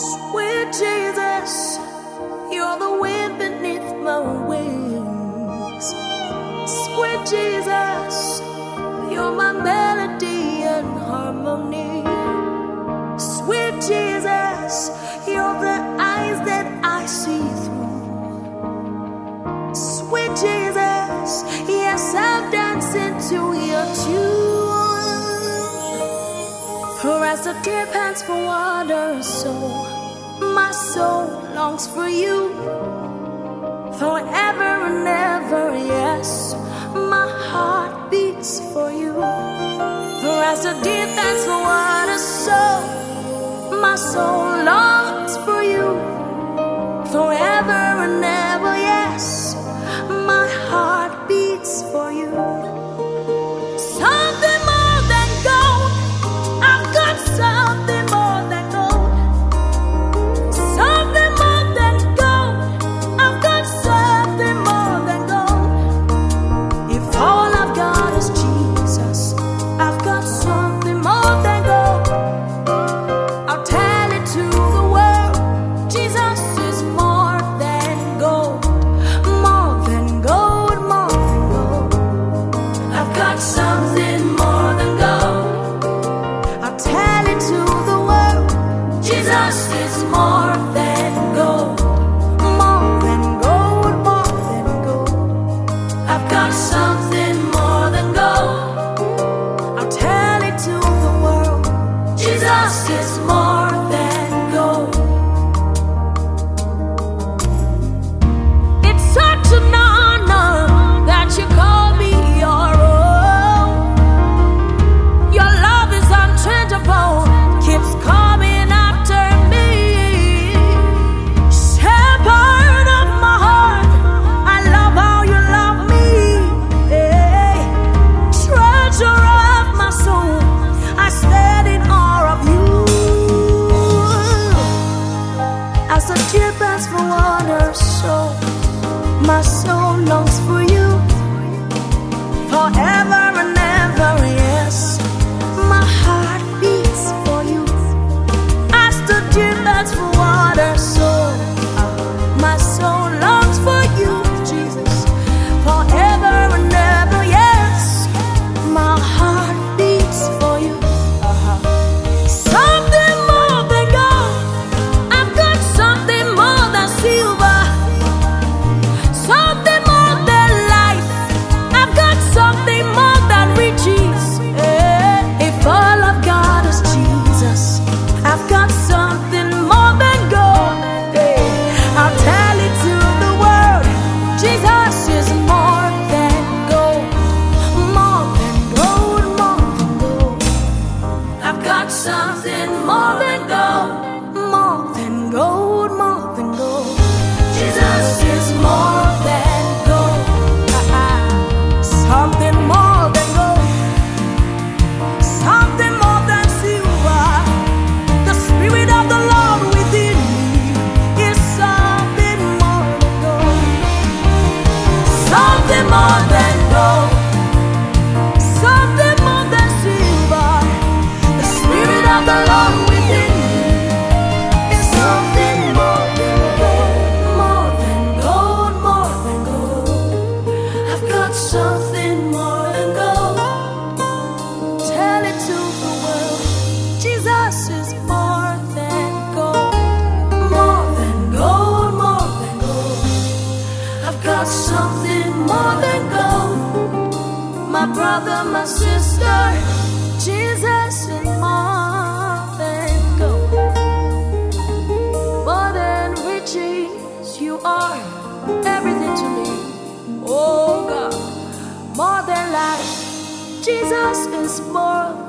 Sweet Jesus, you're the wind beneath my wings. Sweet Jesus, you're my melody and harmony. Sweet Jesus, you're the eyes that I see through. Sweet Jesus, yes, I'm dancing to your tune. For as the deer pants for water, so my soul longs for you. Forever and ever, yes, my heart beats for you. For as the deer pants for water, so my soul longs for you. Forever and ever, yes, my heart beats for you. Something more than gold, I've got something more than gold. Something more than gold, I've got something more than gold. If all I've got is Jesus, I've got something more than gold. I'll tell it to the world, Jesus is more than gold. More than gold, more than gold. I've got something more than gold. I'll tell it to the world, Jesus is more than gold. More than gold, more than gold. I've got something more than gold. I'll tell it to the world, Jesus is more than gold. It's such an honor that you call me your own. Your love is unchangeable, keeps coming after me. Shepherd of my heart, I love how you love me. Hey. Treasure of my soul, I stand in awe of you. As the deer pants for water, so my soul longs for you. Forever and ever, yes, my heart beats for you. As the deer pants for water, so my soul longs for you, Jesus. Forever and ever, yes, my heart beats for you. Something more than gold, I've got something more than silver. Something more than life, I've got something more than riches. If all I've got is Jesus, I've got something more than gold. I'll tell it to the world, Jesus is more than gold. More than gold, more than gold. I've got something more than gold. More than gold, more than gold. Jesus is more than gold. Something more than gold. Something more than silver. The Spirit of the Lord within me is something more than gold. Something more than gold. Something more than silver. The Spirit of the Lord within me is something more than gold. More than gold, more than gold. I've got something more than gold. Tell it to the world, Jesus is more than gold. More than gold, more than gold. I've got something more than gold. My brother, my sister, Jesus is more than gold. More than riches, you are everything to me. Oh God, more than life, Jesus is more